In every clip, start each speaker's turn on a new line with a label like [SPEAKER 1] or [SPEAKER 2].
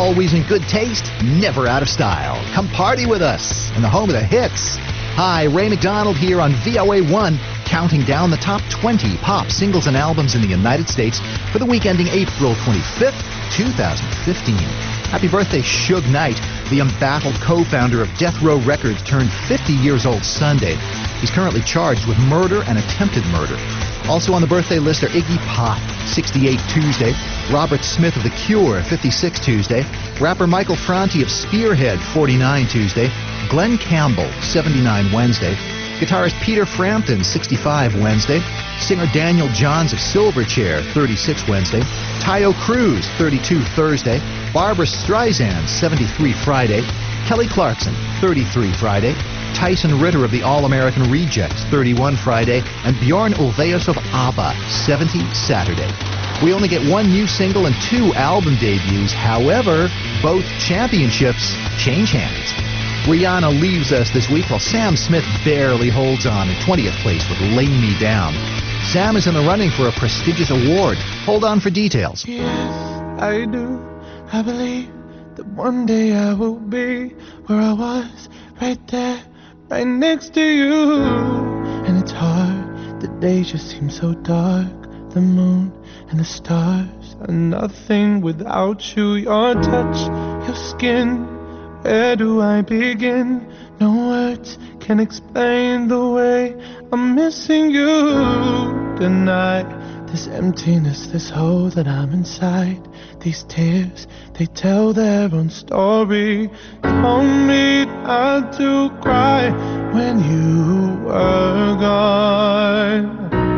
[SPEAKER 1] Always in good taste, never out of style. Come party with us in the home of the hits. Hi, Ray McDonald here on VOA1, counting down the top 20 pop singles and albums in the United States for the week ending April 25th, 2015. Happy birthday, Suge Knight. The embattled co-founder of Death Row Records turned 50 years old Sunday. He's currently charged with murder and attempted murder. Also on the birthday list are Iggy Pop, 68 Tuesday, Robert Smith of The Cure, 56 Tuesday, rapper Michael Franti of Spearhead, 49 Tuesday, Glenn Campbell, 79 Wednesday, guitarist Peter Frampton, 65 Wednesday, singer Daniel Johns of Silverchair, 36 Wednesday, Tayo Cruz, 32 Thursday, Barbra Streisand, 73 Friday, Kelly Clarkson, 33 Friday, Tyson Ritter of the All-American Rejects, 31 Friday, and Bjorn Ulvaeus of ABBA, 70 Saturday. We only get one new single and two album debuts. However, both championships change hands. Rihanna leaves us this week while Sam Smith barely holds on in 20th place with Lay Me Down. Sam is in the running for a prestigious award. Hold on for details.
[SPEAKER 2] Yes, I do. I believe that one day I will be where I was, right there, right next to you. And it's hard, the days just seem so dark. The moon and the stars are nothing without you. Your touch, your skin, where do I begin? No words can explain the way I'm missing you tonight. This emptiness, this hole that I'm inside. These tears, they tell their own story. Told me not to cry when you were gone.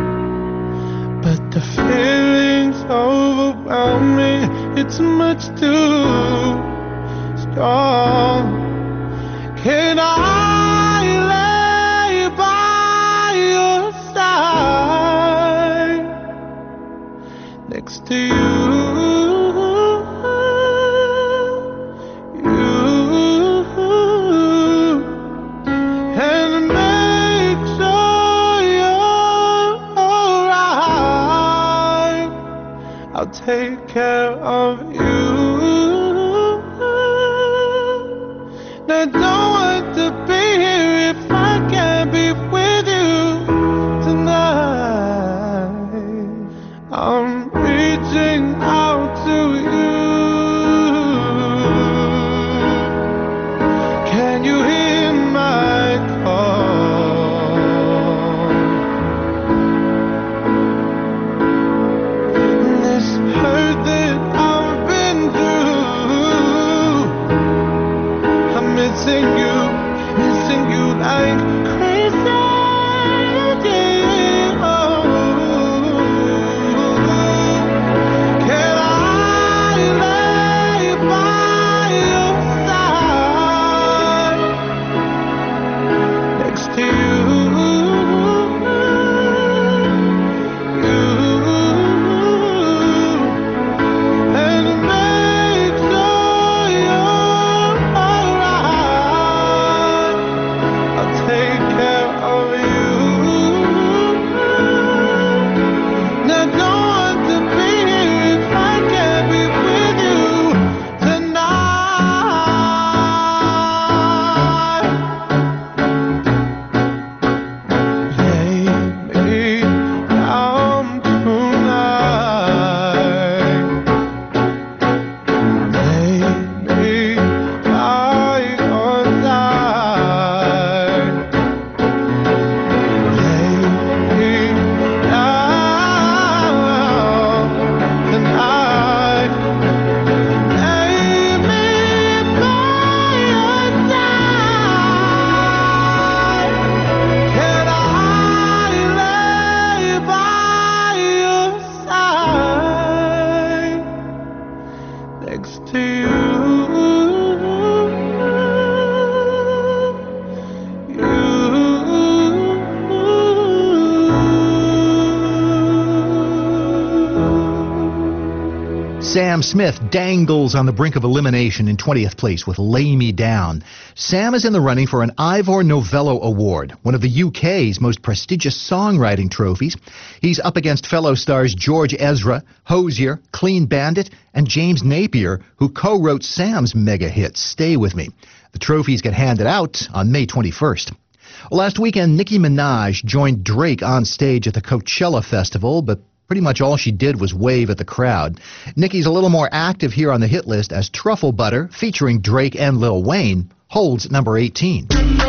[SPEAKER 2] But the feeling's overwhelming. It's much too strong. Can I lay by your side next to you? And make sure you're alright. I'll take care of you. I don't want to be here if I can't be with you tonight. I'm reaching out to you. Can you hear my call? This hurt that I've been through, I'm missing
[SPEAKER 1] Sam Smith dangles on the brink of elimination in 20th place with Lay Me Down. Sam is in the running for an Ivor Novello Award, one of the UK's most prestigious songwriting trophies. He's up against fellow stars George Ezra, Hozier, Clean Bandit, and James Napier, who co-wrote Sam's mega hit, Stay With Me. The trophies get handed out on May 21st. Last weekend, Nicki Minaj joined Drake on stage at the Coachella Festival, but pretty much all she did was wave at the crowd. Nicki's a little more active here on the hit list as Truffle Butter, featuring Drake and Lil Wayne, holds number 18.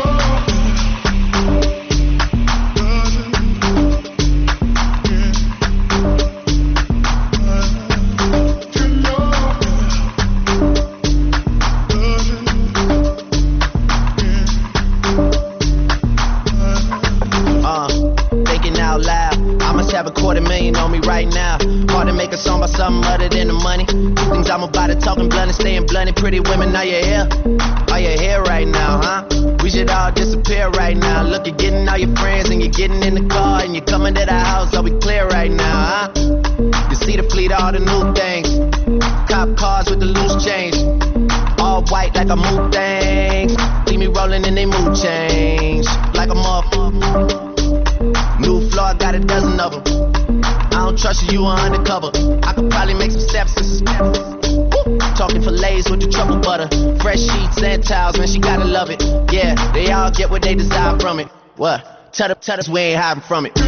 [SPEAKER 3] Have a $250,000 on me right now. Hard to make a song about something other than the money. Two things I'm about to talking blunt and staying blunt. Pretty women, are you here? Are you here right now, huh? We should all disappear right now. Look, you're getting all your friends and you're getting in the car and you're coming to the house. Are we clear right now, huh? You see the fleet, all the new things. Cop cars with the loose change. All white like a mood things. See me rolling in they mood change. Like a motherfucker. New floor, I got a dozen of them. I don't trust you, you are undercover. I could probably make some steps. Talking fillets with the truffle butter. Fresh sheets and towels, man, she gotta love it. Yeah, they all get what they desire from it. What? Tell us we ain't hiding from it.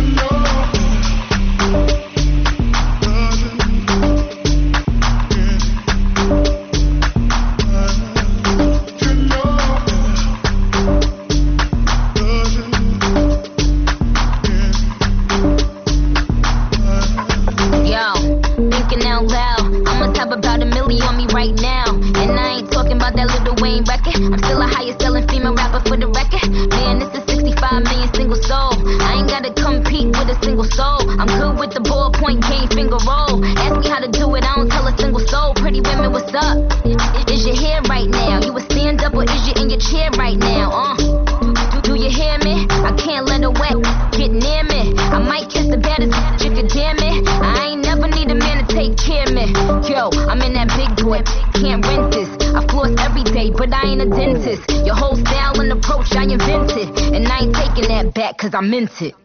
[SPEAKER 4] I'm still a highest selling female rapper for the record. Man, this is 65 million single soul. I ain't gotta compete with a single soul. I'm good with the ballpoint game, finger roll. Ask me how to do it, I don't tell a single soul. Pretty women, what's up? Is your hair right now? You a stand up or is you in your chair right now? Do you hear me? I can't let her wet get near me. I might kiss the baddest bitch if you dare me. I ain't never need a man to take care of me. Yo, I'm in that big boy, can't rent this. I floss every day, but I ain't a dentist. Your whole style and approach I invented, and I ain't taking that back cause I meant it.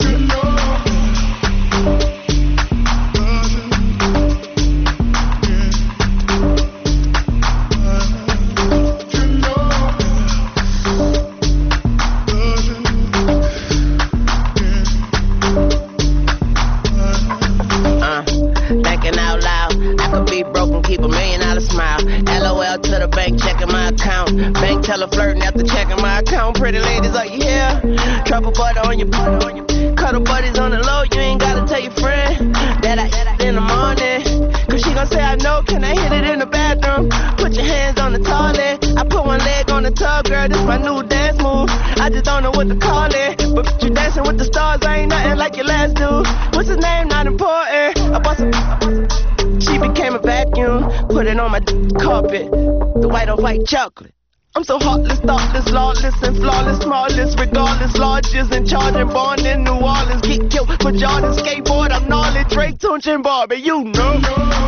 [SPEAKER 3] Thinking out loud, I could be broke and keep $1 million smile. LOL to the bank, checking my account. Bank teller flirting after checking my account. Pretty ladies, are you here? Truffle butter on your cuddle buddies on the low. You ain't gotta tell your friend that I in the morning. Cause she gon' say I know, can I hit it in the bathroom? Put your hands on the toilet. I put one leg on the tub, girl, this my new dance move. I just don't know what to call it, but you dancing with the stars, I ain't nothing like your last dude. What's his name? Not important. She became a vacuum, put it on my carpet, the white on white chocolate. I'm so heartless, thoughtless, lawless, and flawless, smallest, regardless, largest, and charging, born in New Orleans, get killed for Jordan, skateboard, I'm gnarly, Drake, Tunch, and Barbie, you know.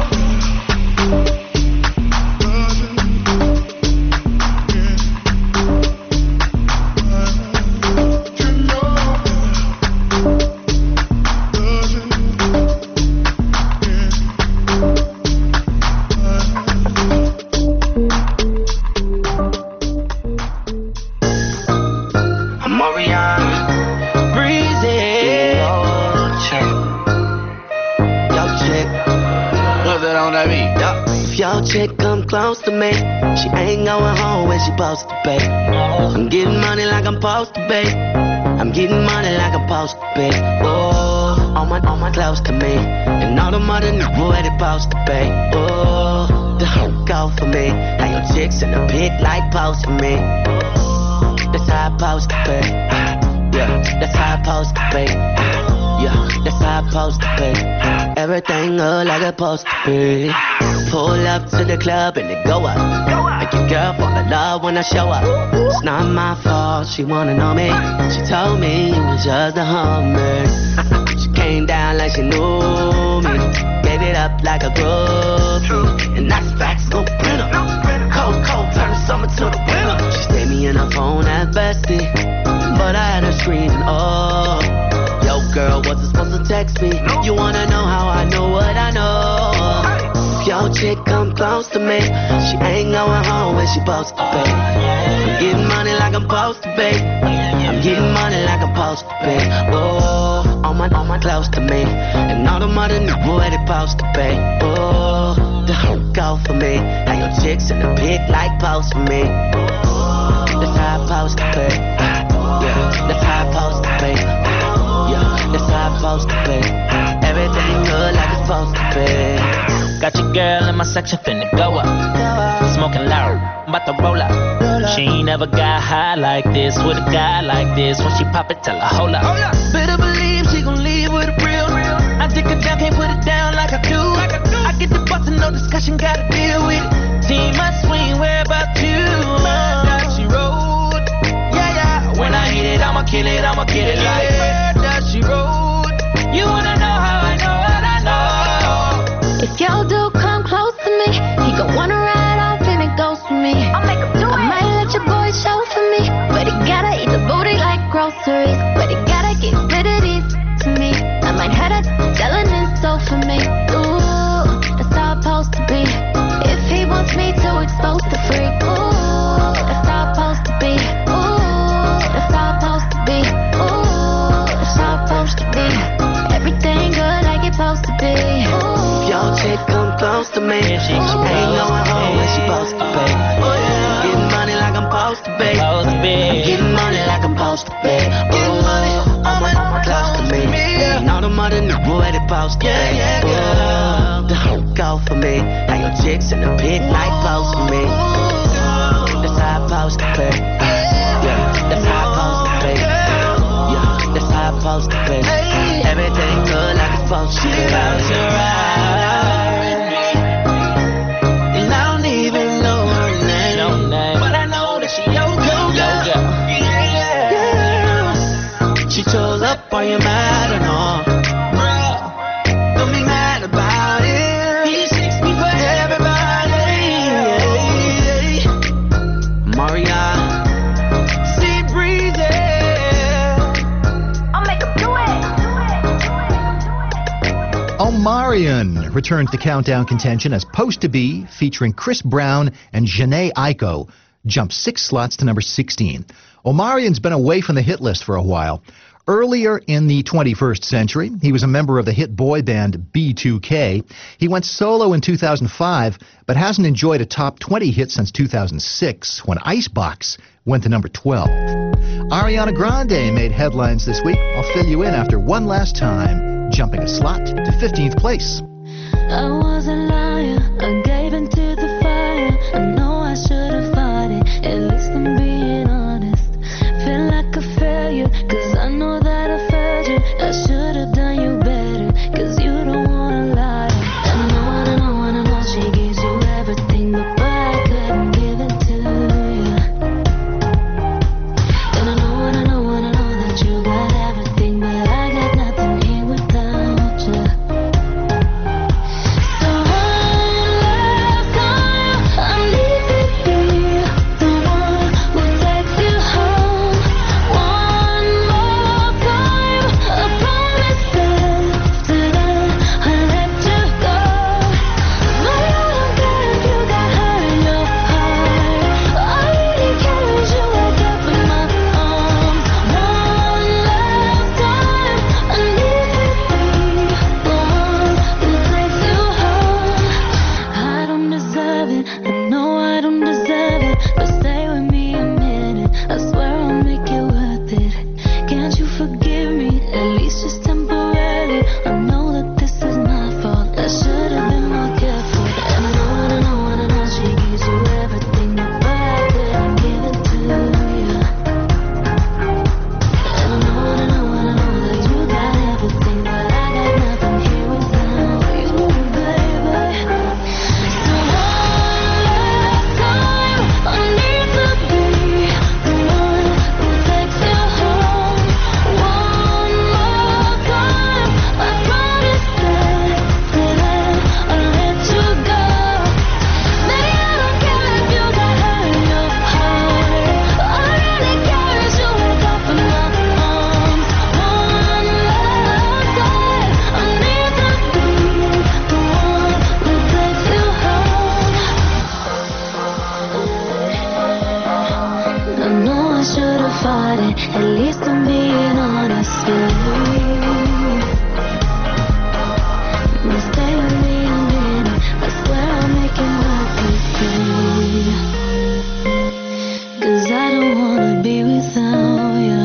[SPEAKER 5] If your chick come close to me, she ain't going home when she supposed to be. I'm getting money like I'm supposed to be. I'm getting money like I'm supposed to be. Oh, all my close to me, and all the mother niggas where they supposed to be. Oh, the whole go for me. How your chicks in the pit like post to me. That's how I supposed to be. Yeah, that's how I supposed to be. Yeah, that's how I supposed to be. Everything look like it's supposed to be. Pull up to the club and it go up. Make your girl fall in love when I show up. It's not my fault, she wanna know me. She told me it was just a hummer. She came down like she knew me. Gave light it up like a groupie. And that's facts, no printer. Cold, turn the summer to the winter. She stayed me in her phone at bestie, but I had her screaming, oh. Yo, girl, wasn't supposed to text me. You wanna know how I know what I know? If your chick come close to me, she ain't going home when she supposed to pay. I'm getting money like I'm supposed to pay. I'm getting money like I'm supposed to pay. Oh, all my close to me, and all the money knew where they supposed to pay. Oh, the whole go for me. Now your chicks in the pic like post for me. That's how I supposed to pay. Yeah, that's how I supposed to pay. Yeah, that's how I'm supposed to be. Everything good like it's supposed to be.
[SPEAKER 6] Got your girl in my section finna go up. Smoking loud, I'm about to roll up. She ain't never got high like this with a guy like this. When she pop it, tell her hold up. Better believe she gon' leave with a real. I dig her down, can't put it down like I do. I get the bustin', no discussion, gotta deal with it. Team my swing, where about you? That she rode. Yeah. When I hit it, I'ma kill it, I'ma get it like that she rode. You wanna know how I know what I know?
[SPEAKER 4] If your dude come close to me, he gon' wanna ride off and it goes for me. I'll make him do it. I might let your boy show for me, but he gotta eat the booty like groceries. But he gotta get rid of these to me. I might have that selling his soul for me. Ooh, that's how it's supposed to be. If he wants me to expose the freak, ooh, that's how it's supposed to be. Ooh, that's how it's supposed to be. Ooh, that's how it's supposed to be. Everything good like it's supposed to be.
[SPEAKER 5] If your chick come close to me, she ain't going home when she supposed to pay. Getting money like I'm supposed to pay. I'm getting money like I'm supposed to pay. Ooh, all my close to me, and all the money knew where they supposed to pay. Ooh, the whole go for me. Now your chicks in the pit like close for me. That's how I'm supposed to pay. Yeah, that's how I'm supposed to pay. Yeah, that's how I'm supposed to pay. Everything good like it's supposed to be. And I don't even know her name, but I know that she your girl. Yeah. She chose up, are you mad or not? Don't be mad about it. He seeks me for everybody. Maria, sea breezy.
[SPEAKER 4] I'll make him do it.
[SPEAKER 1] Omarion returns to countdown contention as Supposed to Be, featuring Chris Brown and Jhené Aiko, jumps 6 slots to number 16. Omarion's been away from the hit list for a while. Earlier in the 21st century, he was a member of the hit boy band B2K. He went solo in 2005, but hasn't enjoyed a top 20 hit since 2006, when Icebox went to number 12. Ariana Grande made headlines this week. I'll fill you in after One Last Time, jumping a slot to 15th place.
[SPEAKER 7] I was a liar, I gave into the fire. I know I should have fought it, at least I'm being honest. Feel like a failure, cause I know that I failed you. I should have done you better, cause you don't wanna lie. I know, she gives you everything, but I couldn't give it to you. And I know that you got everything, but I got nothing here without you. So fight it. At least I'm being honest. Stay with me a minute. I swear I'll make it happen. 'Cause I don't wanna be without you.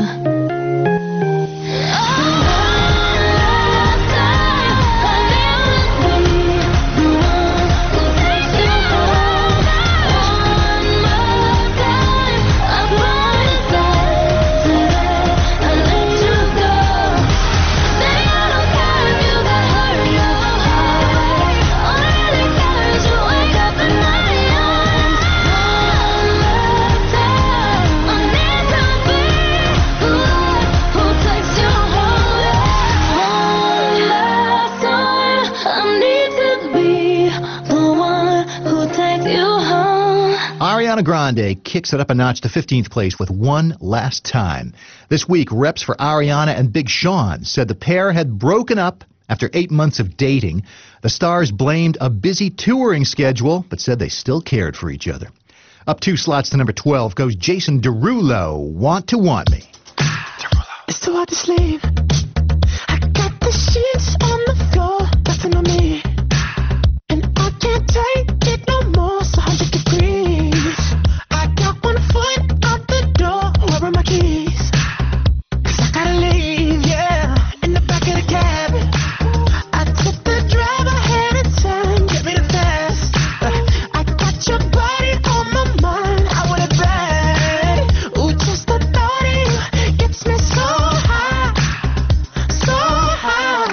[SPEAKER 1] Ariana Grande kicks it up a notch to 15th place with One Last Time. This week, reps for Ariana and Big Sean said the pair had broken up after 8 months of dating. The stars blamed a busy touring schedule, but said they still cared for each other. Up 2 slots to number 12 goes Jason Derulo, Want to Want Me.
[SPEAKER 2] It's too hard to sleep. I got the sheets on the floor, nothing on me. And I can't take it no more, it's 100 degrees. I got one foot out the door, where are my keys? 'Cause I gotta leave, yeah, in the back of the cab. I took the drive ahead of time, get me the fast. I got your body on my mind, I want it bad. Ooh, just the thought of you gets me so high, so high.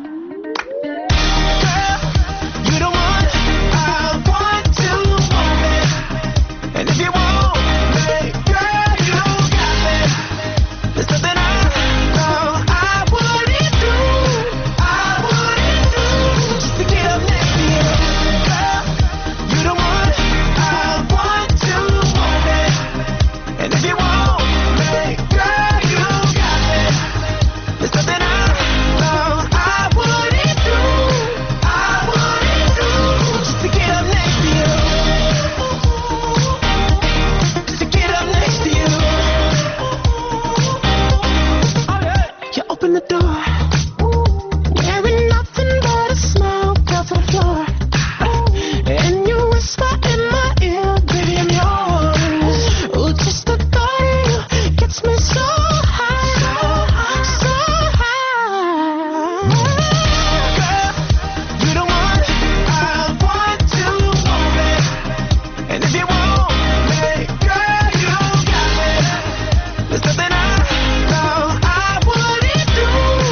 [SPEAKER 2] Girl, you the one I want to want me. And if you want me, girl, you got me. There's nothing I know I wouldn't do, just to get up next to you. Girl, you the one I want to want me. And if you want me, girl, you got me. There's nothing I know I wouldn't do, just to get up next to you. To get up next to you. You open the door, wearing nothing but a smile, girl, to the floor. And you whisper in my ear, baby, I'm yours. Ooh, just the thought of you gets me so high, so high. Girl, you the one I want to want me. And if you want me, girl, you got me. There's nothing I know I wouldn't do,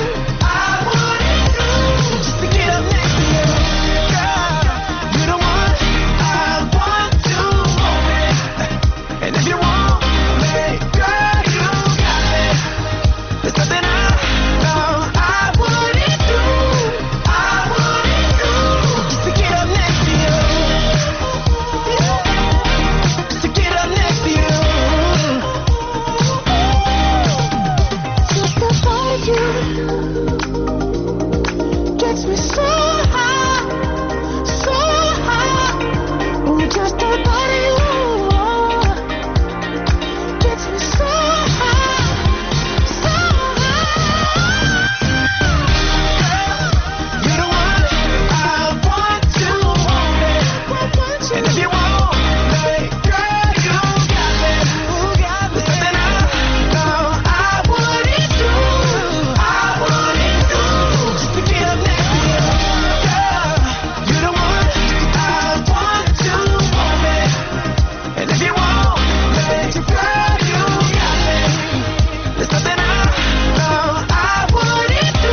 [SPEAKER 2] just to get up next to you. Girl, you the one I want to want me. And if you want me, girl, you got me. There's nothing I know I wouldn't do, just to get up next to you. Just to get up next to you. Just the thought of you gets me so high, so high. Ooh, just the thought of you gets me so high, so high. You're the one I want to want me. And if you want me, girl, you got me. There's nothing I know I wouldn't do, just to get up next to you. Girl, you're the one I want to want me. And if you want me, girl, you got me. There's nothing I know I wouldn't do,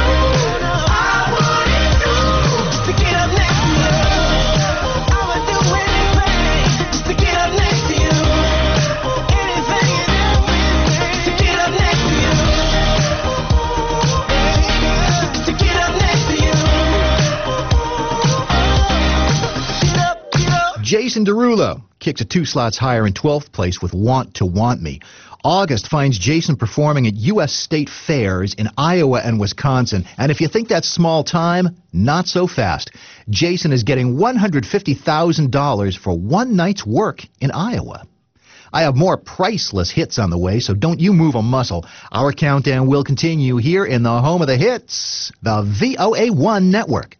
[SPEAKER 2] just to get up next to you. I would do anything just to get up next to you. Anything and everything to get up next to you. To get up next to you. Get up.
[SPEAKER 1] Jason Derulo kicks it 2 slots higher in 12th place with Want to Want Me. August finds Jason performing at U.S. state fairs in Iowa and Wisconsin. And if you think that's small time, not so fast. Jason is getting $150,000 for one night's work in Iowa. I have more priceless hits on the way, so don't you move a muscle. Our countdown will continue here in the home of the hits, the VOA1 Network.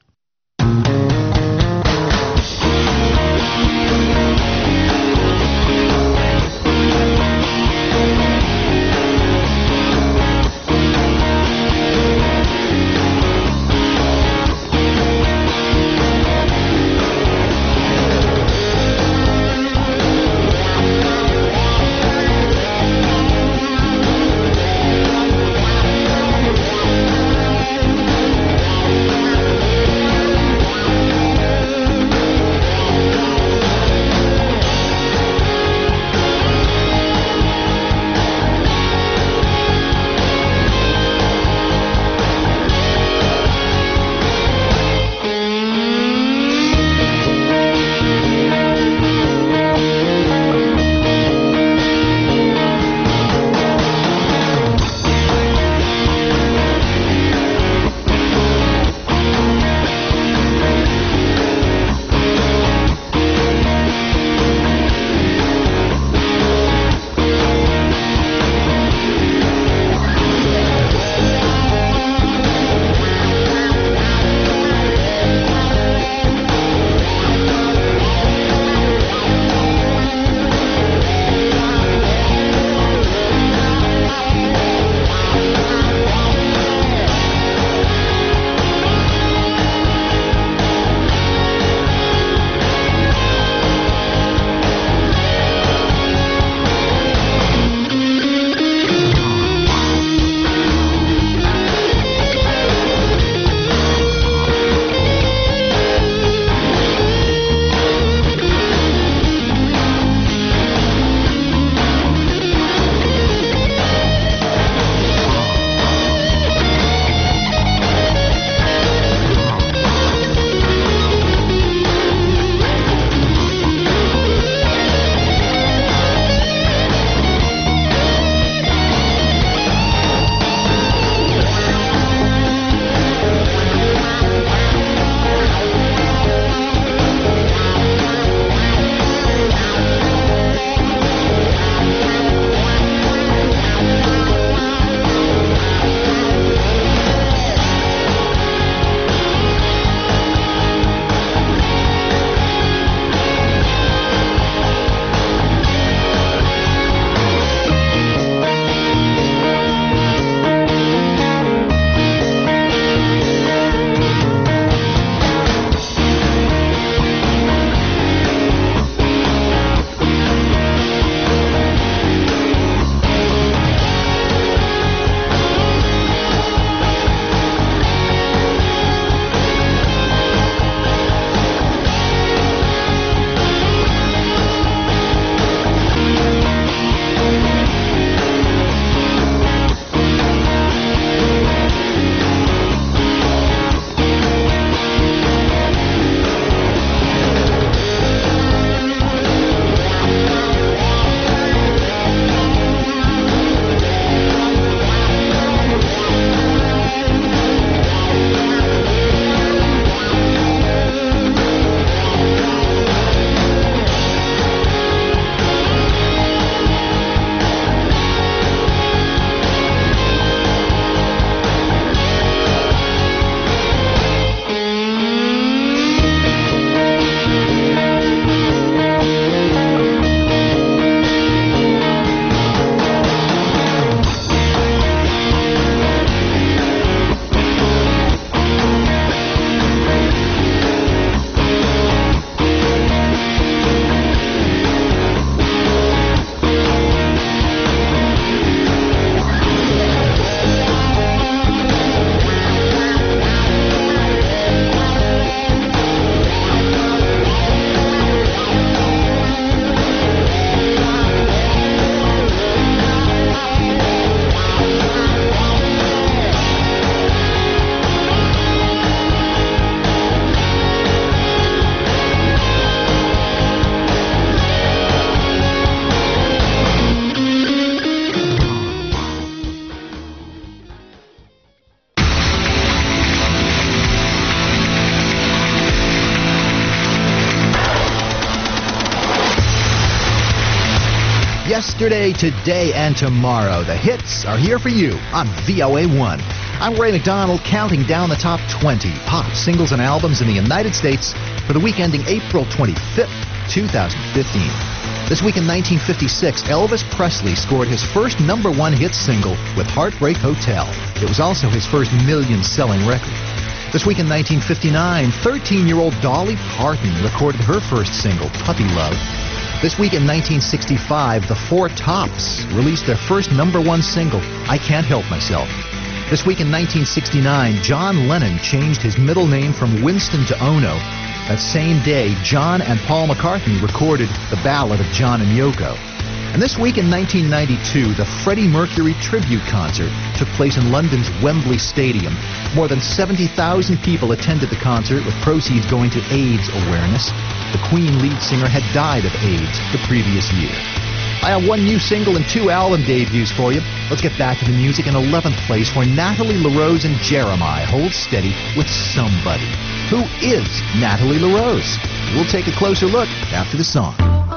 [SPEAKER 1] Yesterday, today, and tomorrow. The hits are here for you on VOA1. I'm Ray McDonald, counting down the top 20 pop singles and albums in the United States for the week ending April 25th, 2015. This week in 1956, Elvis Presley scored his first #1 hit single with Heartbreak Hotel. It was also his first million-selling record. This week in 1959, 13-year-old Dolly Parton recorded her first single, Puppy Love. This week in 1965, the Four Tops released their first #1 single, I Can't Help Myself. This week in 1969, John Lennon changed his middle name from Winston to Ono. That same day, John and Paul McCartney recorded the Ballad of John and Yoko. And this week in 1992, the Freddie Mercury tribute concert took place in London's Wembley Stadium. More than 70,000 people attended the concert, with proceeds going to AIDS awareness. The Queen lead singer had died of AIDS the previous year. I have one new single and 2 album debuts for you. Let's get back to the music. In 11th place, where Natalie LaRose and Jeremiah hold steady with Somebody. Who is Natalie LaRose? We'll take a closer look after the song.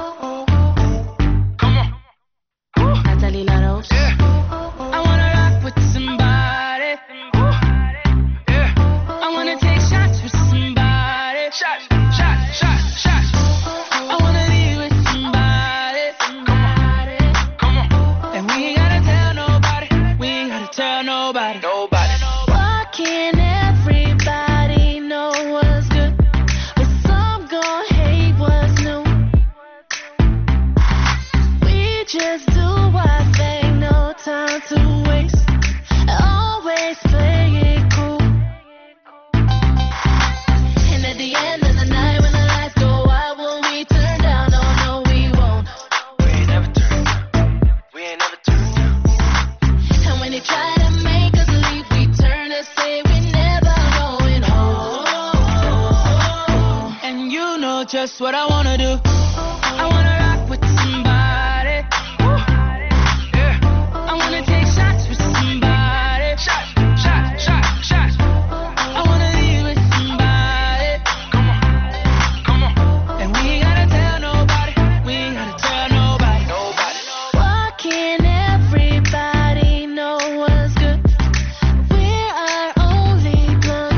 [SPEAKER 7] Natalie LaRose.
[SPEAKER 2] Yeah.
[SPEAKER 7] I wanna rock with somebody. I wanna take shots with somebody.
[SPEAKER 2] Shots.
[SPEAKER 7] I wanna be with somebody.
[SPEAKER 2] Come on.
[SPEAKER 7] And we ain't gotta tell nobody. We ain't gotta tell nobody.
[SPEAKER 2] Nobody.
[SPEAKER 7] Why can't everybody know what's good, but some gon' hate what's new? We just do our thing, no time to waste. Always play it cool. And at the end of the night, when the lights go out, will we turn down? Oh no, we won't.
[SPEAKER 2] We ain't never turned down.
[SPEAKER 7] And when they try to make us leave, we turn and say we're never going home. And you know just what I wanna do. I wanna rock with somebody. I wanna take shots with somebody.
[SPEAKER 2] Shots.
[SPEAKER 7] I wanna be with somebody.
[SPEAKER 2] Come on.
[SPEAKER 7] And we ain't gotta tell nobody. We ain't gotta tell nobody.
[SPEAKER 2] Nobody.
[SPEAKER 7] Why can't everybody know what's good? We're our only plug.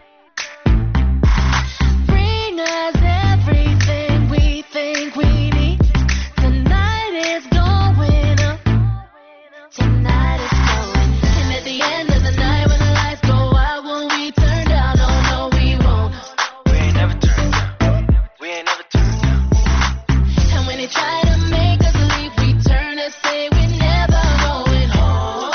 [SPEAKER 7] Bring us everything we think we need. Tonight is going up. Tonight is going. And at the end of the night, when the lights go out, will we turn down? Oh no, we won't.
[SPEAKER 2] We ain't never turned down.
[SPEAKER 7] And when they try to make us leave, we turn and say we're never going home.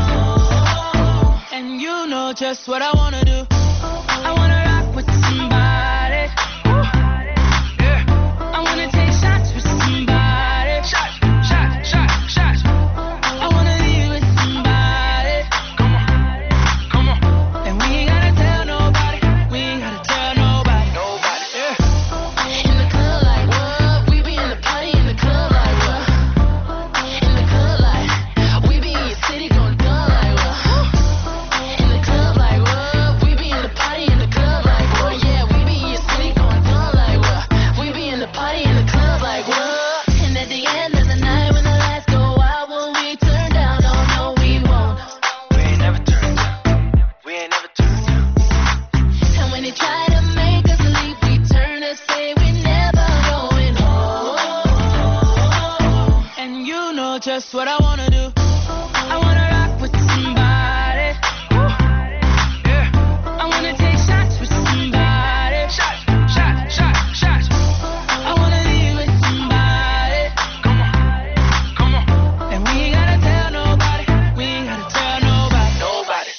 [SPEAKER 7] And you know just what I wanna do. I wanna rock with somebody. I wanna take shots with somebody.
[SPEAKER 2] Shots.
[SPEAKER 7] I wanna be with somebody.
[SPEAKER 2] Come on.
[SPEAKER 7] And we ain't gotta tell nobody. We ain't gotta tell nobody.
[SPEAKER 2] Nobody.
[SPEAKER 7] In the club like what? We be in the party in the club like what? In the club like we be in your city going dumb like what? In the club like what? We be in the party in the club like what? Yeah, we be in your city going dumb like what? We be in the party in the club like what? And at the end of the night, when the lights go out, will we turn down? Oh no, we won't.
[SPEAKER 2] We ain't never turned down.
[SPEAKER 7] And when they try to make us leave, we turn and say we're never going home. And you know just what I wanna do. I wanna rock with somebody. I wanna take shots with somebody.
[SPEAKER 2] Shots.
[SPEAKER 7] I wanna be with somebody.
[SPEAKER 2] Come on.
[SPEAKER 7] And we ain't gotta tell nobody. We ain't gotta tell nobody.
[SPEAKER 2] Nobody.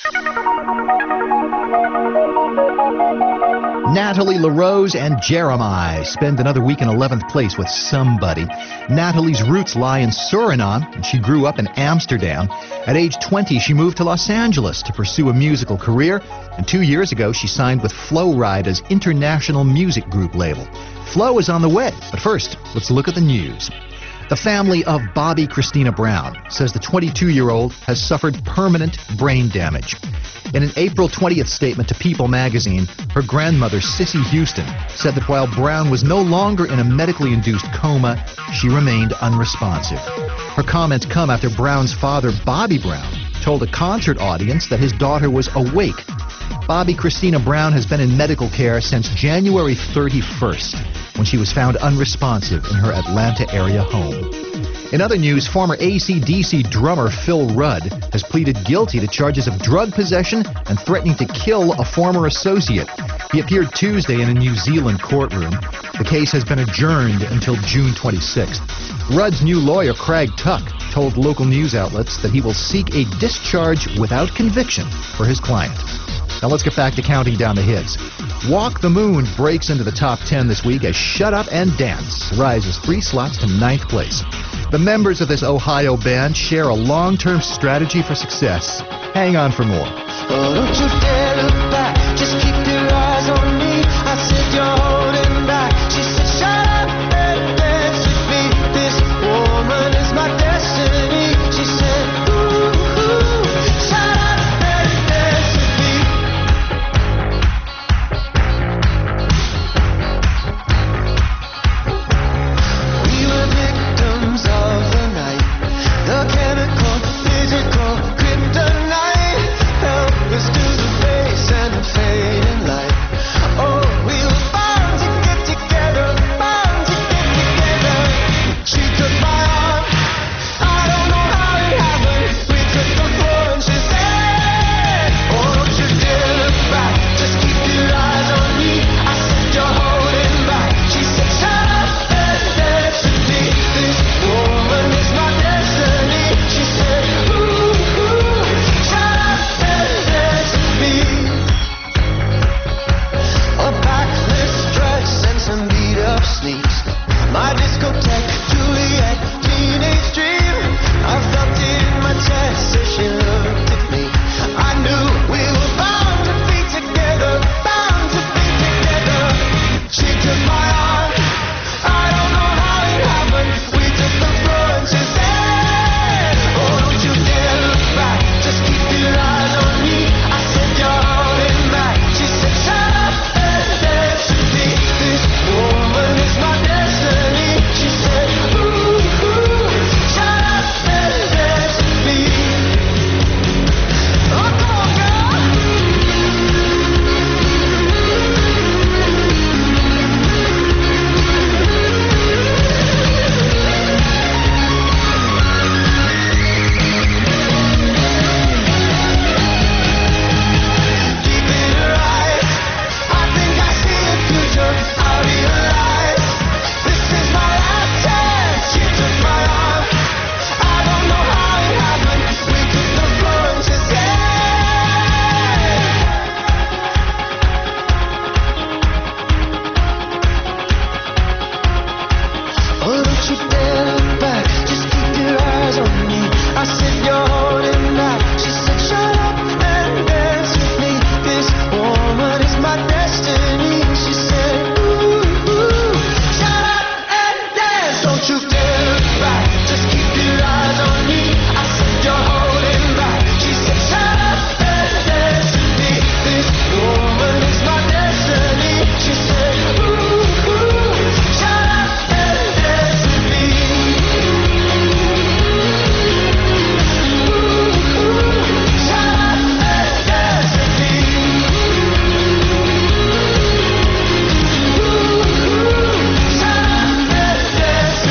[SPEAKER 1] Natalie LaRose and Jeremiah spend another week in 11th place with Somebody. Natalie's roots lie in Suriname, and she grew up in Amsterdam. At age 20, she moved to Los Angeles to pursue a musical career, and 2 years ago, she signed with Flo Rida's international music group label. Flo is on the way, but first, let's look at the news. The family of Bobby Christina Brown says the 22-year-old has suffered permanent brain damage. In an April 20th statement to People magazine, her grandmother, Cissy Houston, said that while Brown was no longer in a medically induced coma, she remained unresponsive. Her comments come after Brown's father, Bobby Brown, told a concert audience that his daughter was awake. Bobby Christina Brown has been in medical care since January 31st, when she was found unresponsive in her Atlanta area home. In other news, former AC/DC drummer Phil Rudd has pleaded guilty to charges of drug possession and threatening to kill a former associate. He appeared Tuesday in a New Zealand courtroom. The case has been adjourned until June 26th. Rudd's new lawyer, Craig Tuck, told local news outlets that he will seek a discharge without conviction for his client. Now let's get back to counting down the hits. Walk the Moon breaks into the top 10 this week as Shut Up and Dance rises 3 slots to 9th place. The members of this Ohio band share a long-term strategy for success. Hang on for more.
[SPEAKER 2] Oh, don't you dare look back, just keep your eyes on me. I said you're holding back. She said shut up and dance with me. This woman is my destiny. She said ooh, ooh, shut up and dance with me. We were victims of the night, the chemical, physical, kryptonite. Help us to the face and the fading light. Oh, we were bound to get together, bound to get together. She took my arm, I don't know how it happened. We took the floor and she said, oh, don't you dare look back, just keep your eyes on me. I said you're holding back. She said shut up and dance with me. This woman is my destiny. She said ooh, ooh, shut up and dance with me. A backless dress and some beat-up sneaks. My discotheque, Juliet, teenage dream. I felt it in my chest as she looked at me. I knew we were bound to be together, bound to be together. She took my arm, I don't know how it happened. We took the floor and she said, oh, don't you dare look back, just keep your eyes on me. I said you're holding back. She said shut up and dance with me. This woman is my destiny. She said ooh, ooh, shut up and dance with me. Oh, come on, girl. Deep in her eyes, I think I see a future. I realize this is my last chance. She took my arm, I don't know how it happened. We took the floor and she said, oh, don't you dare look back, just keep your eyes on me. I said you're holding back. She said shut up and dance with me. This woman is my destiny. She said ooh, ooh, shut up and dance. Don't you dare look back, just keep your eyes on me. I said you're holding back. She said shut up and dance with me. This woman is my destiny. She said ooh, ooh, shut up and dance with me. Ooh, ooh, shut up and dance with me. Ooh, ooh, shut up and dance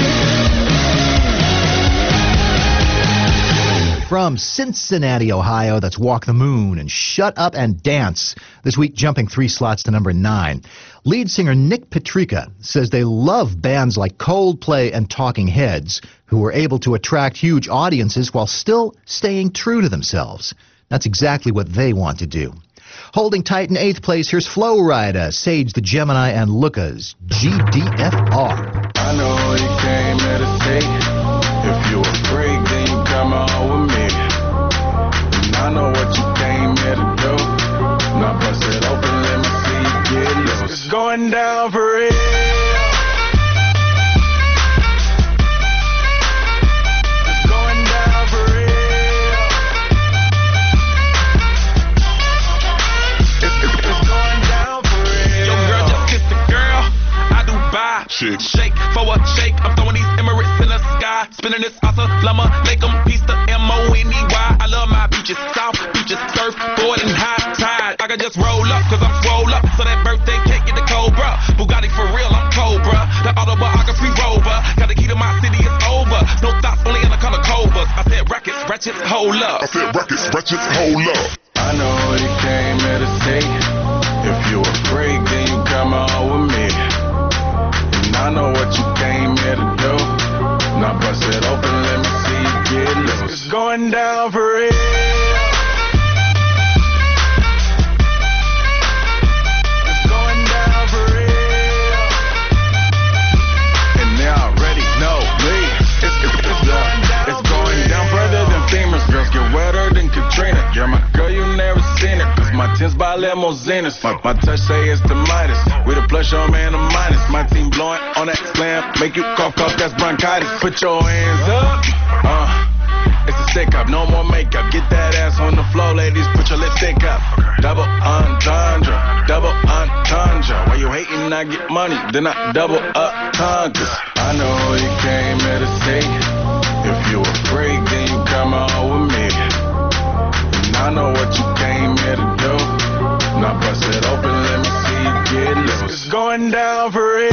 [SPEAKER 2] with me.
[SPEAKER 1] From Cincinnati, Ohio, that's Walk the Moon and Shut Up and Dance. This week jumping 3 slots to number 9. Lead singer Nick Petrica says they love bands like Coldplay and Talking Heads, who were able to attract huge audiences while still staying true to themselves. That's exactly what they want to do. Holding tight in 8th place, here's Flo Rida, Sage the Gemini, and Lucas, GDFR.
[SPEAKER 2] I know what you came here to see. If you a freak, then you come on with me. And I know what you came here to do. Now bust it open, let me see you get loose. It's going down for real. It's going down for real.
[SPEAKER 8] up, cause I'm swole up. So that birthday cake get the Cobra. Bugatti for real, I'm Cobra. The autobiography rover. Got the key to my city, it's over. No thoughts, only in the color Cobras. I said rackets, ratchets, hold up.
[SPEAKER 9] I said rackets, ratchets, hold up.
[SPEAKER 2] I know what you came here to see. If you a freak, then you come on with me. And I know what you came here to do. Now bust it open, let me see you get loose. It's going down for real. It's going down for real. And they already know me. It's going down further than famous. Girls get wetter than Katrina. You're my girl, you never seen it. Cause my tins by limousines. My touch say it's the Midas. We the plus your man a minus. My team blowing on that slam. Make you cough, that's bronchitis. Put your hands up. It's a stick up, no more makeup. Get that ass on the floor, ladies. Put your lipstick up. Double entendre, double entendre. While you hating, I get money, then I double up conquers. I know you came here to see. If you a freak, then you come on with me. And I know what you came here to do. Now bust it open, let me see you get loose. It's going down for real.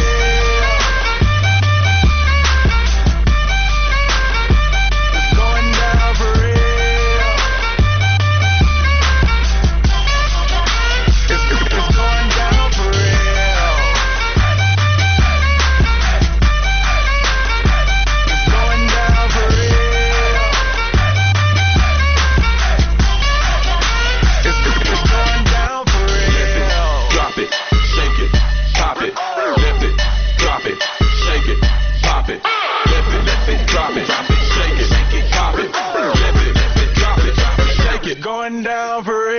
[SPEAKER 2] Going down for real.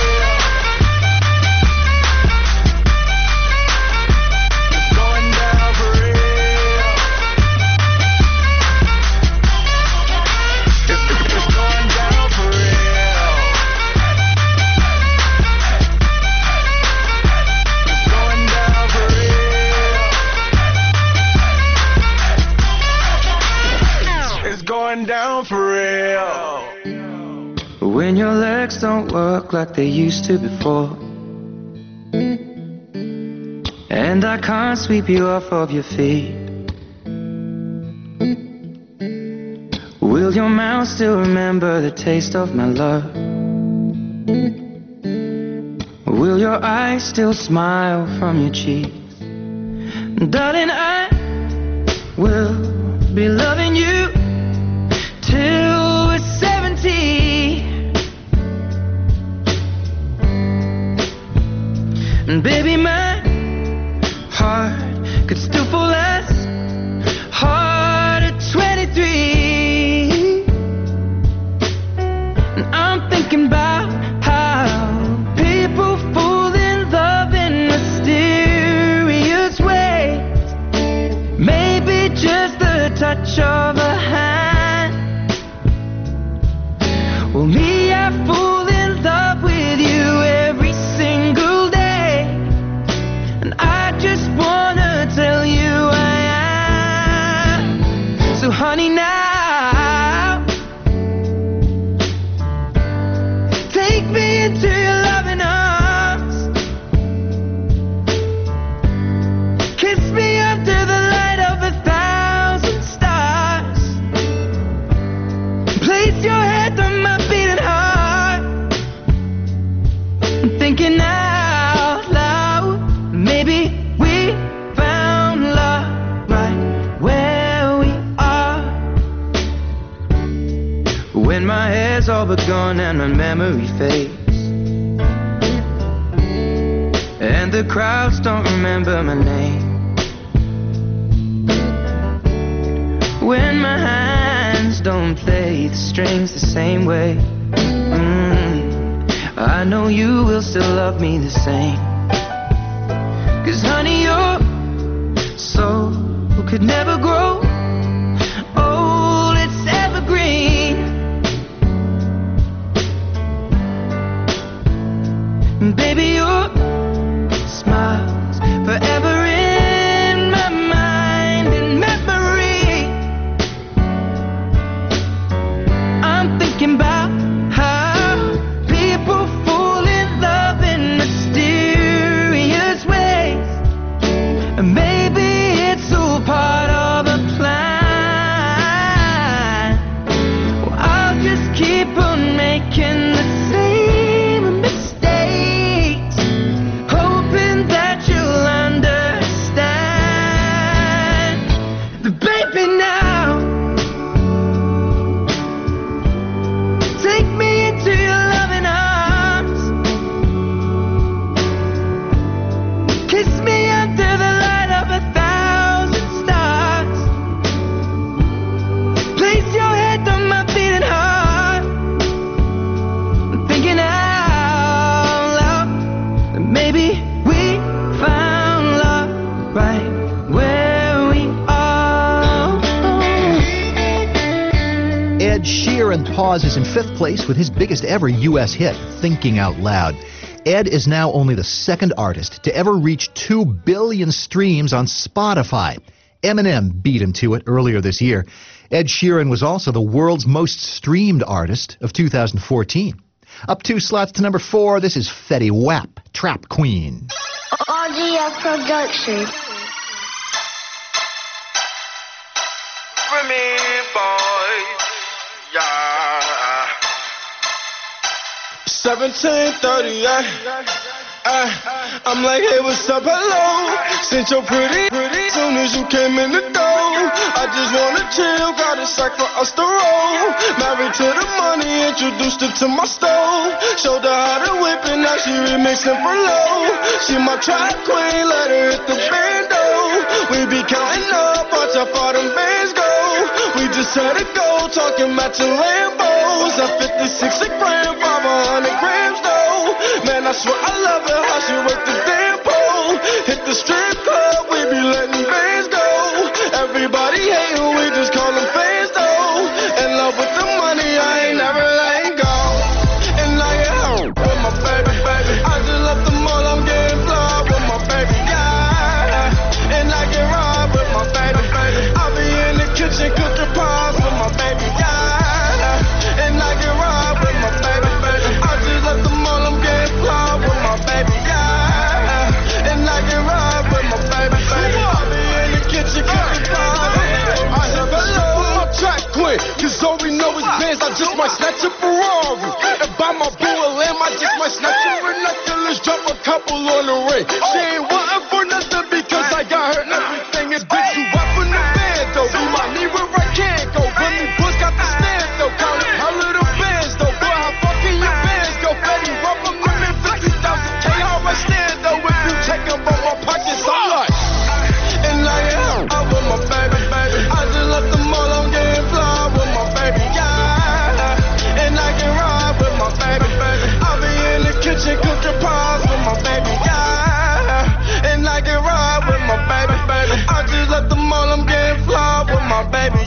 [SPEAKER 2] It's going down for real. It's going down for real. It's going down for real. It's going down for real.
[SPEAKER 10] When your legs don't work like they used to before, and I can't sweep you off of your feet, will your mouth still remember the taste of my love? Will your eyes still smile from your cheeks? Darling, I will be loving you till we're 70. And baby, my heart could still fall as hard at 23. And I'm thinking about how people fall in love in mysterious ways. Maybe just the touch of a hand. Well, me, I fall in love with you every single day. I just wanna tell you I am. So honey, now take me into your loving arms. Kiss me under the light of 1,000 stars. Place your head on my beating heart. I'm thinking out loud. Maybe we found love right where we are. When my hair's all but gone and my memory fades, and the crowds don't remember my name. When my hands don't play the strings the same way, I know you will still love me the same. Cause honey, your soul could never grow old, it's evergreen. Baby, your smile's forever in my mind and memory. I'm thinking about how people fall in love in mysterious
[SPEAKER 1] pauses in 5th place with his biggest ever U.S. hit, Thinking Out Loud. Ed is now only the second artist to ever reach 2 billion streams on Spotify. Eminem beat him to it earlier this year. Ed Sheeran was also the world's most streamed artist of 2014. Up 2 slots to number 4, this is Fetty Wap, Trap Queen.
[SPEAKER 11] RGF Productions.
[SPEAKER 12] Remy boy, yeah.
[SPEAKER 2] 1738. I'm like, hey, what's up, hello? Since you're pretty, soon as you came in the door. I just wanna chill, got a sack for us to roll. Married to the money, introduced her to my stove. Showed her how to whip it, now she remixing for low. She my track queen, let her hit the bando. We be counting up, watch how far them bands go. We just had to go, talking matching Lambos. At 56 a gram, 500 grams though. Man, I swear I love her, how she work the damn pole. Hit the strip club, we be letting bands go. Everybody hating, we just call them fans though. In love with the money, I ain't never letting go. And I get home with my baby. I just left the mall, I'm getting fly with my baby, yeah. And I get ride with my baby. I be in the kitchen cooking pies with my baby, yeah. And I get ride with my baby. I just left the mall, I'm getting fly with my baby, yeah. And I get ride with my baby. I be in the kitchen cooking pies. I said hello with my track queen, cause all we know is bands. I just might snatch a Ferrari and buy my boo a lamb. I just might snatch a binoculars, drop a couple on the ring. She ain't wantin' for nothing because I got her everything. It's bitch, you up in the band though. Be my knee where I can't go. Billy Bush got the stand though. Counting her little bands though. Boy, how fucking your bands go. Fetty Wap, I'm running 50,000 K. How I stand though. If you check them from my pockets, I'm like. And I am out with my baby. I just left the mall, I'm getting fly with my baby, yeah. And I can ride with my baby. I be in the kitchen cooking pies with my baby, yeah. And I can ride with my baby. I just left the mall, I'm getting fly with my baby,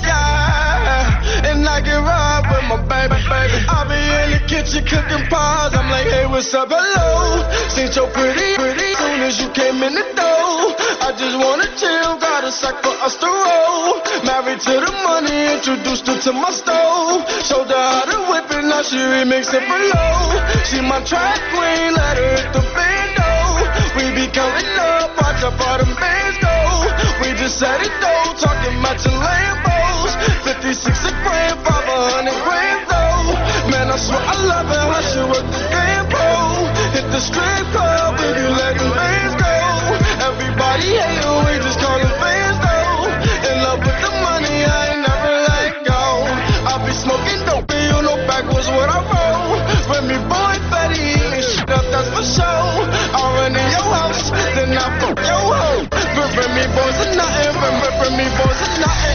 [SPEAKER 2] yeah. And I can ride with my baby. I be in the kitchen cooking pies. I'm like, hey, what's up, hello? Since you're pretty, soon as you came in the door. I just wanna chill, got a sack for us to roll. Married to the money, introduced her to my stove. Showed her how to whip it, now she remixing for low. She my track queen, let her hit the bando. We be counting up, watch how far them bands go. We just set it though, talking matching Lambos. 56 a gram, 500 grams though. Man, I swear I love her, how she work the damn pole. Hit the strip club, we be letting bands go. Everybody hating, we just call them fans though. In love with the money, I ain't never let go. I be smoking dope, and you know backwards what I roll. Remy boy, Fetty, eating shit up, that's for sure. I run in your house, then I fuck your hoe. But Remy boys are nothing, Remy boys are nothing.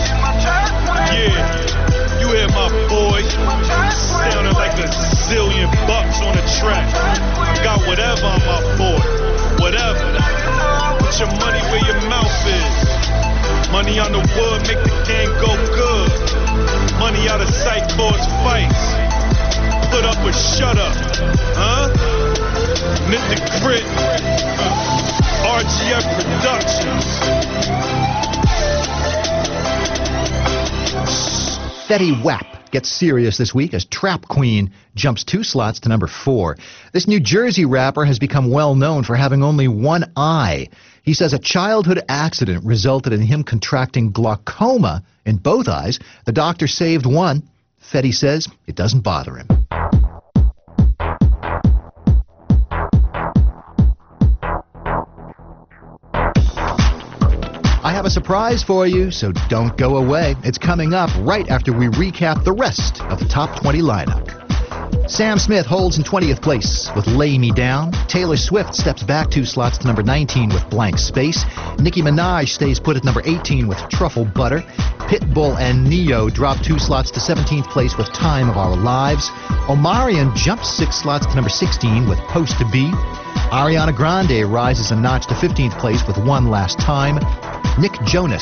[SPEAKER 13] Yeah, you hear my boy, sounding like a zillion bucks on the track. Got whatever on my boy, whatever. Put your money where your mouth is. Money on the wood, make the game go good. Money out of sight towards fights. Put up or shut up, huh? Nip the Crit, RGF Productions.
[SPEAKER 1] Fetty Wap gets serious this week as Trap Queen jumps 2 slots to number 4. This New Jersey rapper has become well known for having only one eye. He says a childhood accident resulted in him contracting glaucoma in both eyes. The doctor saved one. Fetty says it doesn't bother him. I have a surprise for you, so don't go away. It's coming up right after we recap the rest of the Top 20 lineup. Sam Smith holds in 20th place with Lay Me Down. Taylor Swift steps back 2 slots to number 19 with Blank Space. Nicki Minaj stays put at number 18 with Truffle Butter. Pitbull and Neo drop 2 slots to 17th place with Time of Our Lives. Omarion jumps 6 slots to number 16 with Post to Be. Ariana Grande rises a notch to 15th place with One Last Time. Nick Jonas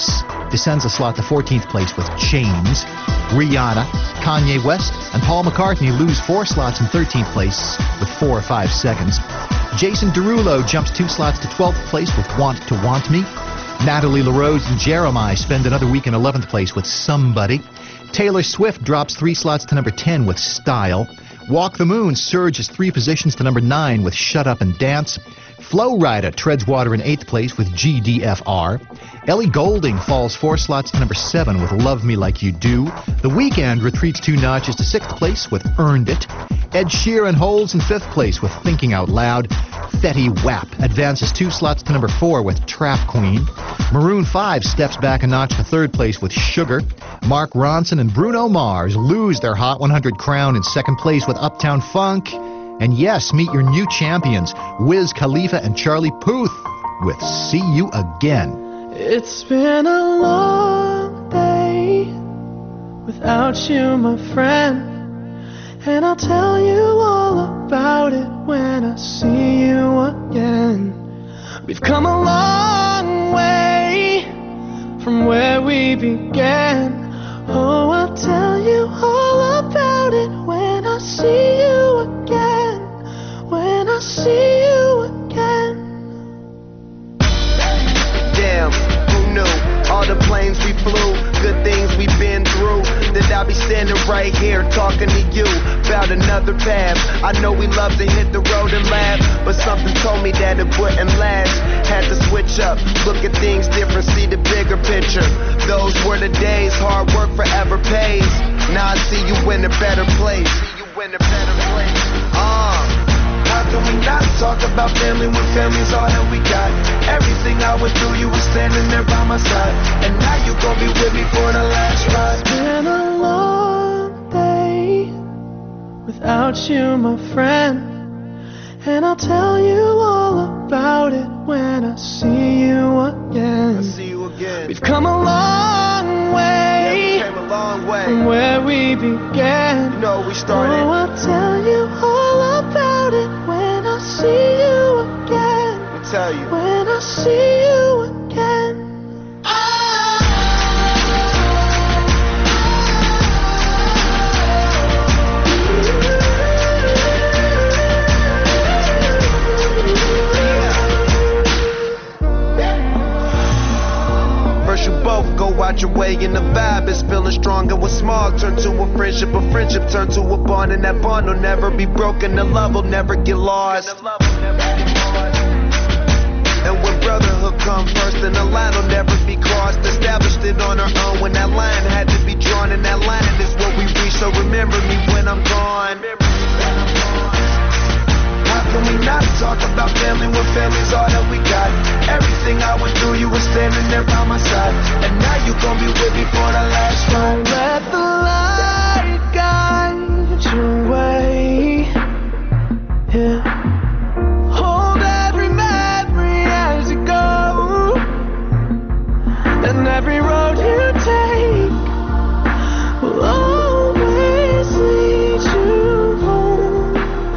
[SPEAKER 1] descends a slot to 14th place with Chains. Rihanna, Kanye West, and Paul McCartney lose 4 slots in 13th place with 4 or 5 seconds. Jason Derulo jumps 2 slots to 12th place with Want to Want Me. Natalie LaRose and Jeremiah spend another week in 11th place with Somebody. Taylor Swift drops 3 slots to number 10 with Style. Walk the Moon surges 3 positions to number 9 with Shut Up and Dance. Flo Rida treads water in 8th place with GDFR. Ellie Goulding falls 4 slots to number 7 with Love Me Like You Do. The Weeknd retreats 2 notches to 6th place with Earned It. Ed Sheeran holds in 5th place with Thinking Out Loud. Fetty Wap advances 2 slots to number 4 with Trap Queen. Maroon 5 steps back a notch to 3rd place with Sugar. Mark Ronson and Bruno Mars lose their Hot 100 crown in 2nd place with Uptown Funk. And yes, meet your new champions, Wiz Khalifa and Charlie Puth with See You Again.
[SPEAKER 2] It's been a long day without you, my friend. And I'll tell you all about it when I see you again. We've come a long way from where we began. Oh, I'll tell you all about it when I see you again. When I see you again.
[SPEAKER 14] Damn, who knew? All the planes we flew, good things we've been through. That I'll be standing right here talking to you about another path. I know we love to hit the road and laugh, but something told me that it wouldn't last. Had to switch up, look at things different, see the bigger picture. Those were the days, hard work forever pays. Now I see you in a better place. How can we not talk about family when family's all that we got? Everything I went through, you were standing there by my side. And now you gon' be with me for the last ride.
[SPEAKER 2] It's been a long day without you, my friend. And I'll tell you all about it when I see you again. We've come a long way, from where we began.
[SPEAKER 14] You know we started.
[SPEAKER 2] Oh, I'll tell you all about it when I see you again.
[SPEAKER 14] Let me tell you.
[SPEAKER 2] When I see you again.
[SPEAKER 14] First you both go out your way and the vibe is feeling strong. And what's small turn to a friendship turn to a bond. And that bond will never be broken, the love will never get lost. And when brotherhood come first, then the line will never be crossed. Established it on our own when that line had to be drawn. And that line is what we reach, so remember me when I'm gone. How can we not talk about family when family's all that we got? Everything I went through, you were standing there by my side. And now you gon' be with me for the last ride.
[SPEAKER 2] Let the light guide your way. Yeah. Hold every memory as you go. And every road you take will always lead you home.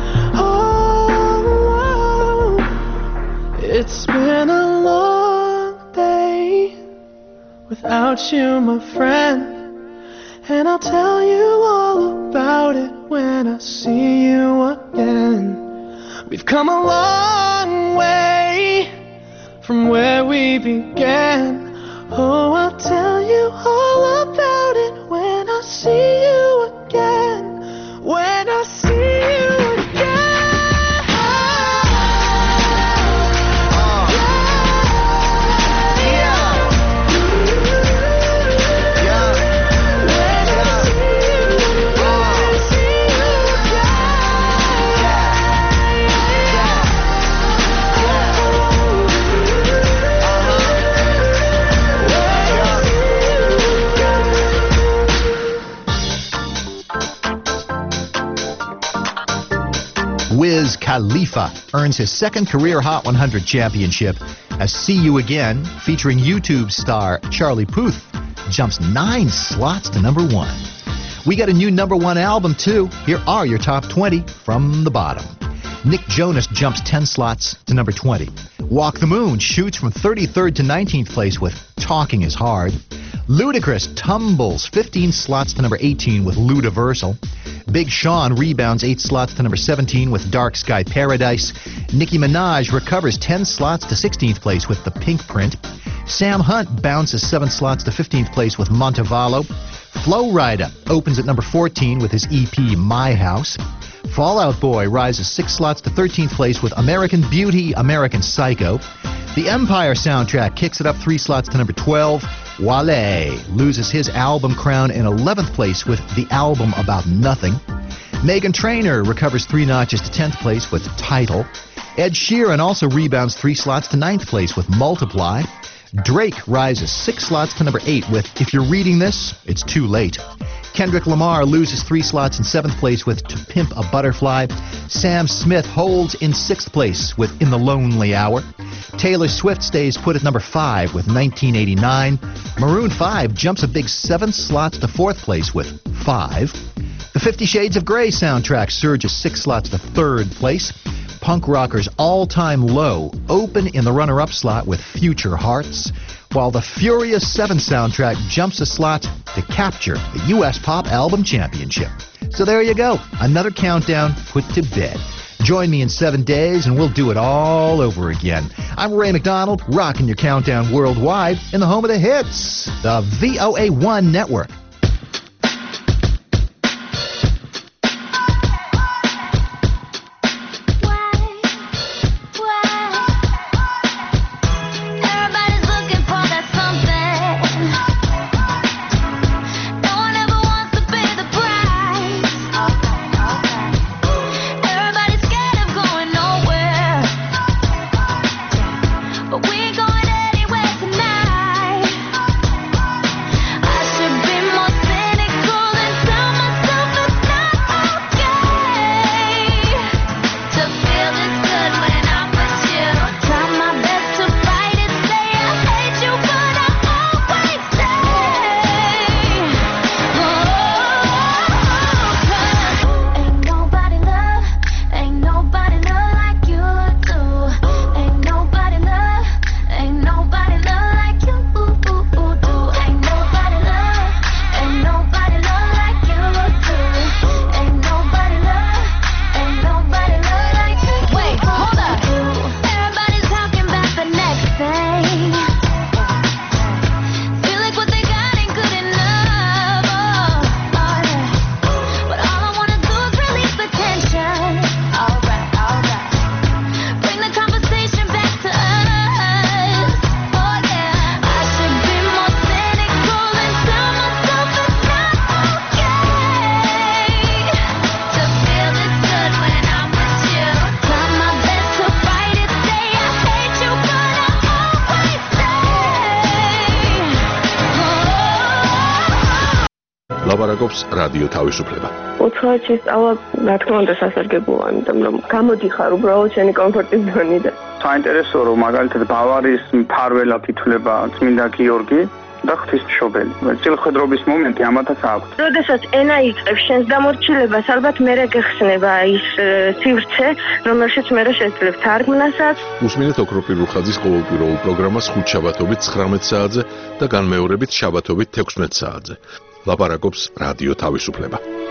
[SPEAKER 2] It's been a long day without you, my friend. And I'll tell you all about it when I see you again. We've come a long way from where we began. Oh, I'll tell you all about it when I see you again. When I see you again.
[SPEAKER 1] Wiz Khalifa earns his 2nd career Hot 100 championship as See You Again, featuring YouTube star Charlie Puth, jumps 9 slots to number 1. We got a new number 1 album, too. Here are your top 20 from the bottom. Nick Jonas jumps 10 slots to number 20. Walk the Moon shoots from 33rd to 19th place with Talking Is Hard. Ludacris tumbles 15 slots to number 18 with Ludiversal. Big Sean rebounds 8 slots to number 17 with Dark Sky Paradise. Nicki Minaj recovers 10 slots to 16th place with The Pink Print. Sam Hunt bounces 7 slots to 15th place with Montevallo. Flo Rida opens at number 14 with his EP My House. Fall Out Boy rises 6 slots to 13th place with American Beauty, American Psycho. The Empire soundtrack kicks it up 3 slots to number 12. Wale loses his album crown in 11th place with The Album About Nothing. Meghan Trainor recovers 3 notches to 10th place with Title. Ed Sheeran also rebounds 3 slots to 9th place with Multiply. Drake rises 6 slots to number 8 with If You're Reading This, It's Too Late. Kendrick Lamar loses 3 slots in 7th place with To Pimp a Butterfly. Sam Smith holds in 6th place with In the Lonely Hour. Taylor Swift stays put at number 5 with 1989. Maroon 5 jumps a big 7 slots to 4th place with 5. The 50 Shades of Grey soundtrack surges 6 slots to 3rd place. Punk rockers' all-time low open in the runner-up slot with Future Hearts, while the Furious 7 soundtrack jumps a slot to capture the U.S. Pop Album Championship. So there you go, another countdown put to bed. Join me in 7 days and we'll do it all over again. I'm Ray McDonald, rocking your countdown worldwide in the home of the hits, the VOA1 Network.
[SPEAKER 15] ლაპარაკობს რადიო თავისუფლება.
[SPEAKER 16] უცხოეთში სწავლა, რა თქმა უნდა, სასარგებლოა, იმიტომ რომ გამოდიხარ უბრალოდ შენი კომფორტის ზონიდან.
[SPEAKER 17] საინტერესო რომ მაგალითად ბავარიის მფარველად ითვლება წმინდა გიორგი და ღვთისმშობელი. წილხვედრობის მომენტი ამათაც აქვს.
[SPEAKER 16] როდესაც ენა იწყებს შენს დამორჩილებას, ალბათ მერე გეხსნება ის სივრცე, რომელშიც მერე შეძლებ თარგმნასაც.
[SPEAKER 15] უსმინეთ ოქროპირ რუხაძის ყოველკვირეულ პროგრამას ხუთშაბათობით 19 საათზე და განმეორებით შაბათობით 16 საათზე. ლაპარაკობს რადიო თავისუფლება.